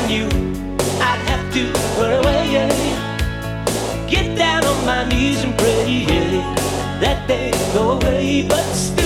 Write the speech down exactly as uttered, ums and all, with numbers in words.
loving you, I'd have to put away. Get down on my knees and pray that they go away, but still